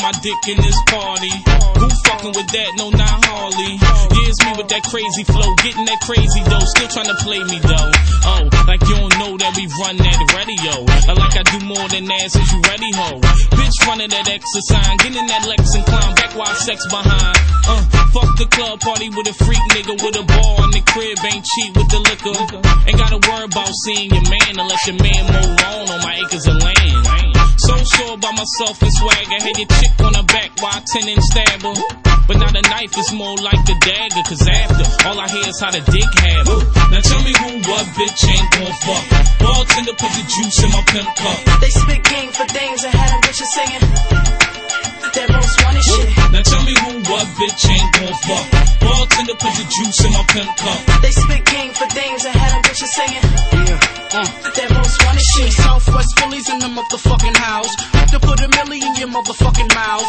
my dick in this party. Who fucking with that? No, not Harley. Yeah, it's me with that crazy flow, getting that crazy dough, still trying to play me though. Oh, like you don't know that we run that radio. Like I do more than that, is you ready, ho? Bitch running that exercise, getting that Lex and climb back while sex behind. Fuck the club party with a freak nigga with a ball in the crib, ain't cheap with the liquor. Ain't gotta worry about seeing your man unless your man mow lawn on my acres of land. So sure about myself and swagger, had your chick on her back while 10-inch stabber. But now the knife is more like the dagger, cause after, all I hear is how the dick have her. Now tell me who, what bitch ain't gon' fuck. Bartender put the juice in my pimp cup. They spit game for dames and had them bitches singing that most wanted shit. Now tell me who, what bitch ain't gon' fuck. Bartender put the juice in my pimp cup. They spit game for dames and had them bitches singing that most wanted shit. Southwest Phillies in the motherfucking house. To put a milli in your motherfucking mouth.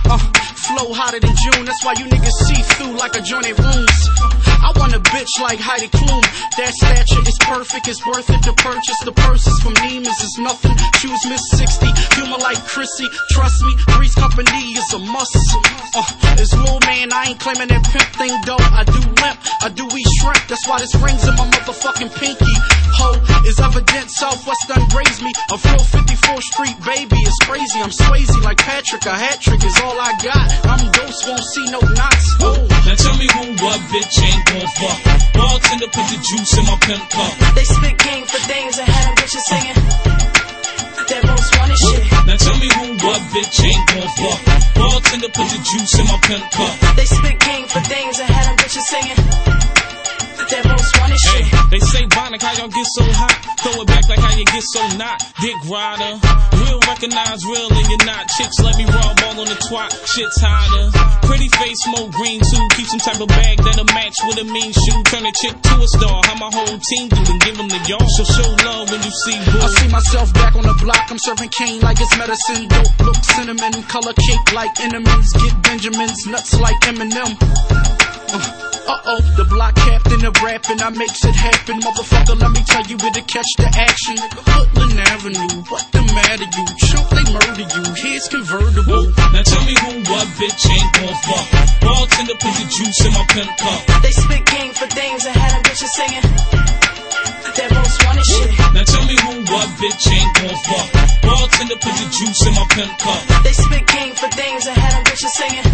Flow hotter than June, that's why you niggas see through like a joint rooms. I want a bitch like Heidi Klum. That stature is perfect, it's worth it to purchase. The purses from Neiman's is nothing. Shoes Miss 60, humor like Chrissy. Trust me, Three's Company is a must. It's Lil Man, I ain't claiming that pimp thing though. I do limp, I do eat shrimp. That's why this ring's in my motherfucking pinky. Ho, is evident Southwest done raised me. A full 54th Street baby, it's crazy. I'm Swayze like Patrick, a hat trick is all I got. I'm ghost, won't see no knots. Now tell me who, what bitch ain't gon' fuck. Bartender put the juice in my pimp cup. They spit game for dames and had them bitches singing that most wanted shit. Now tell me who, what bitch ain't gon' fuck. Bartender put the juice in my pimp cup. They spit game for dames and had them bitches singing that most wanted shit. They say, Bionic, how y'all get so hot? Throw it back like how you get so not. Dick rider. Real recognize real and you're not. Chicks let me rub all on the twat. Shit's hotter. Pretty face, smoke green too. Keep some type of bag that'll match with a mean shoe. Turn a chick to a star. How my whole team do and give them the y'all. So show love when you see boo. I see myself back on the block. I'm serving cane like it's medicine. Dope look cinnamon. Color cake like enemies. Get Benjamins. Nuts like Eminem. The block captain of rapping, I makes it happen. Motherfucker, let me tell you where to catch the action. Woodland Avenue, what the matter you? Chump, they murder you, here's convertible. Now tell me who, what bitch ain't gon' fuck. Bartender put the juice in my pimp cup. They spit game for dames and had them bitches singing that most wanted shit. Now tell me who, what bitch ain't gon' fuck. Bartender put the juice in my pimp cup. They spit game for dames and had them bitches singing